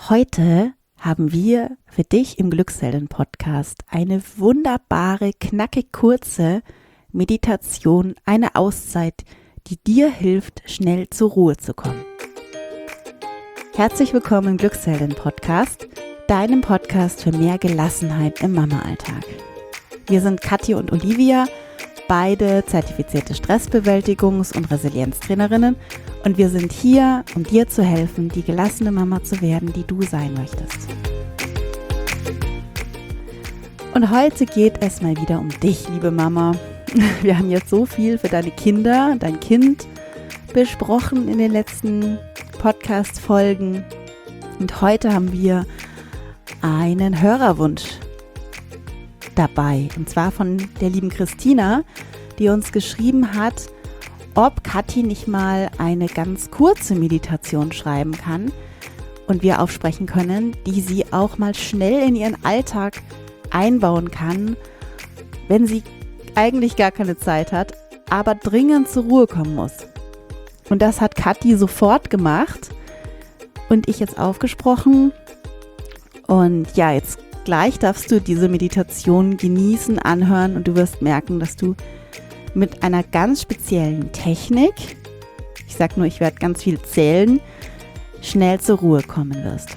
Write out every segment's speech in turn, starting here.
Heute haben wir für dich im Glückshelden-Podcast eine wunderbare, knackig kurze Meditation, eine Auszeit, die dir hilft, schnell zur Ruhe zu kommen. Herzlich willkommen im Glückshelden-Podcast, deinem Podcast für mehr Gelassenheit im Mama-Alltag. Wir sind Kathi und Olivia, beide zertifizierte Stressbewältigungs- und Resilienztrainerinnen, und wir sind hier, um dir zu helfen, die gelassene Mama zu werden, die du sein möchtest. Und heute geht es mal wieder um dich, liebe Mama. Wir haben jetzt so viel für deine Kinder, dein Kind besprochen in den letzten Podcast-Folgen. Und heute haben wir einen Hörerwunsch dabei. Und zwar von der lieben Christina, die uns geschrieben hat, ob Kathi nicht mal eine ganz kurze Meditation schreiben kann und wir aufsprechen können, die sie auch mal schnell in ihren Alltag einbauen kann, wenn sie eigentlich gar keine Zeit hat, aber dringend zur Ruhe kommen muss. Und das hat Kathi sofort gemacht und ich jetzt aufgesprochen. Und ja, jetzt gleich darfst du diese Meditation genießen, anhören und du wirst merken, dass du mit einer ganz speziellen Technik, ich sag nur, ich werde ganz viel zählen, schnell zur Ruhe kommen wirst.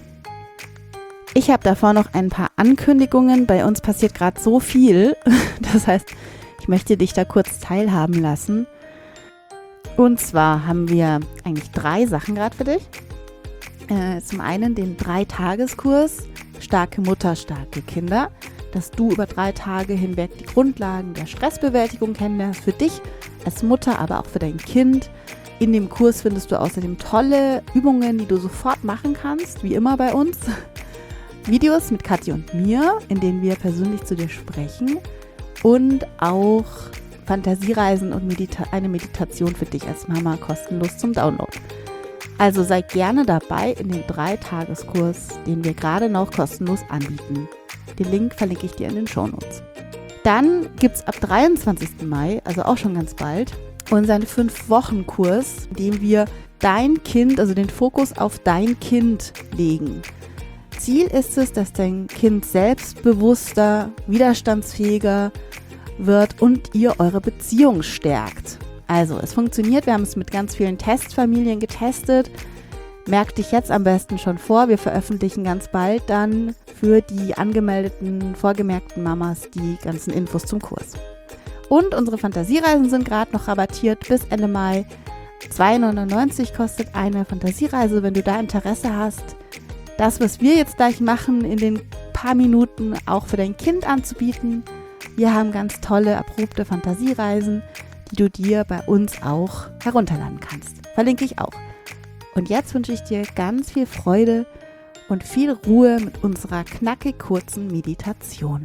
Ich habe davor noch ein paar Ankündigungen. Bei uns passiert gerade so viel. Das heißt, ich möchte dich da kurz teilhaben lassen. Und zwar haben wir eigentlich 3 Sachen gerade für dich. Zum einen den 3-Tageskurs Starke Mutter, starke Kinder, dass du über 3 Tage hinweg die Grundlagen der Stressbewältigung kennenlernst, für dich als Mutter, aber auch für dein Kind. In dem Kurs findest du außerdem tolle Übungen, die du sofort machen kannst, wie immer bei uns. Videos mit Kathi und mir, in denen wir persönlich zu dir sprechen und auch Fantasiereisen und eine Meditation für dich als Mama kostenlos zum Download. Also sei gerne dabei in dem 3-Tageskurs, den wir gerade noch kostenlos anbieten. Den Link verlinke ich dir in den Shownotes. Dann gibt es ab 23. Mai, also auch schon ganz bald, unseren 5-Wochen-Kurs, in dem wir dein Kind, also den Fokus auf dein Kind legen. Ziel ist es, dass dein Kind selbstbewusster, widerstandsfähiger wird und ihr eure Beziehung stärkt. Also, es funktioniert, wir haben es mit ganz vielen Testfamilien getestet. Merk dich jetzt am besten schon vor, wir veröffentlichen ganz bald dann für die angemeldeten, vorgemerkten Mamas die ganzen Infos zum Kurs. Und unsere Fantasiereisen sind gerade noch rabattiert bis Ende Mai. 2,99 kostet eine Fantasiereise, wenn du da Interesse hast, das, was wir jetzt gleich machen, in den paar Minuten auch für dein Kind anzubieten. Wir haben ganz tolle, erprobte Fantasiereisen, die du dir bei uns auch herunterladen kannst. Verlinke ich auch. Und jetzt wünsche ich dir ganz viel Freude und viel Ruhe mit unserer knackig kurzen Meditation.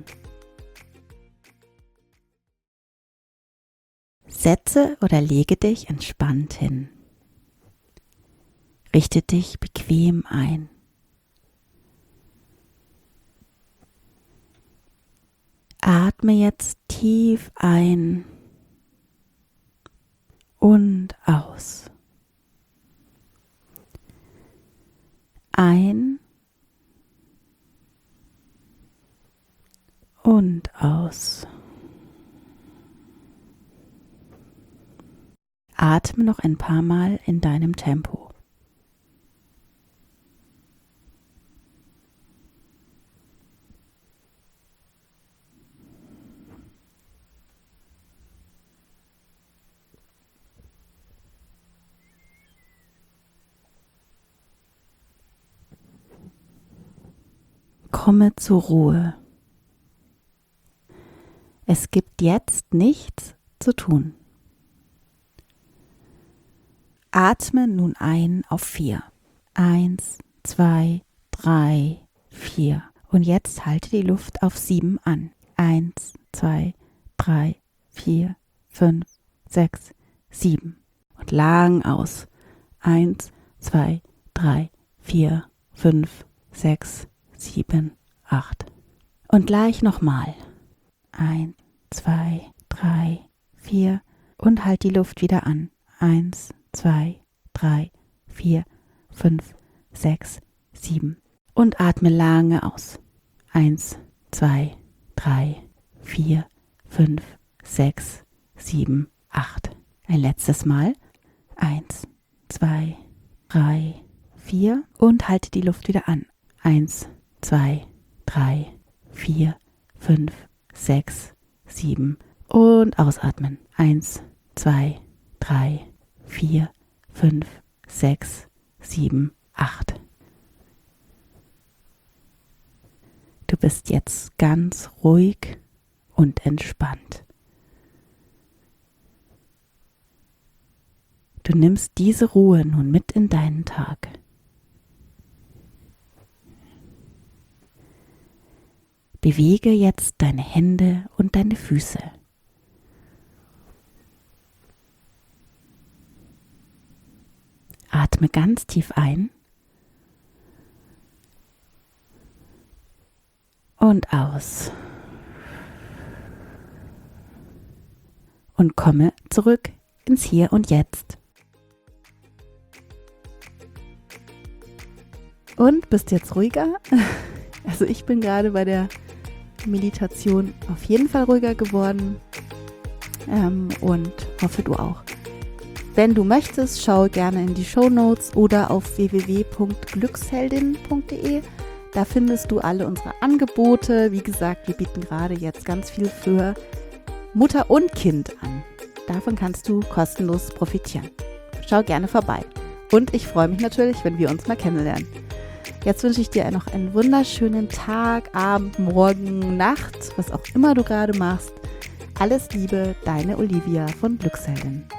Setze oder lege dich entspannt hin. Richte dich bequem ein. Atme jetzt tief ein und aus. Ein und aus. Atme noch ein paar Mal in deinem Tempo. Komme zur Ruhe. Es gibt jetzt nichts zu tun. Atme nun ein auf 4. 1, 2, 3, 4. Und jetzt halte die Luft auf 7 an. 1, 2, 3, 4, 5, 6, 7. Und lang aus. 1, 2, 3, 4, 5, 6, 7, 8. Und gleich nochmal. 1, 2, 3, 4 und halt die Luft wieder an. 1, 2, 3, 4, 5, 6, 7, Und atme lange aus. 1, 2, 3, 4, 5, 6, 7, 8. Ein letztes Mal. 1, 2, 3, 4 und halte die Luft wieder an. 1, 2, 3, 4, 5, 6, 7 und ausatmen. 1, 2, 3, 4, 5, 6, 7, 8. Du bist jetzt ganz ruhig und entspannt. Du nimmst diese Ruhe nun mit in deinen Tag. Bewege jetzt deine Hände und deine Füße. Atme ganz tief ein und aus. Und komme zurück ins Hier und Jetzt. Und bist jetzt ruhiger? Also ich bin gerade bei der Meditation auf jeden Fall ruhiger geworden und hoffe du auch. Wenn du möchtest, schau gerne in die Shownotes oder auf www.glücksheldin.de. Da findest du alle unsere Angebote. Wie gesagt, wir bieten gerade jetzt ganz viel für Mutter und Kind an. Davon kannst du kostenlos profitieren. Schau gerne vorbei. Und ich freue mich natürlich, wenn wir uns mal kennenlernen. Jetzt wünsche ich dir noch einen wunderschönen Tag, Abend, Morgen, Nacht, was auch immer du gerade machst. Alles Liebe, deine Olivia von Glücksheldin.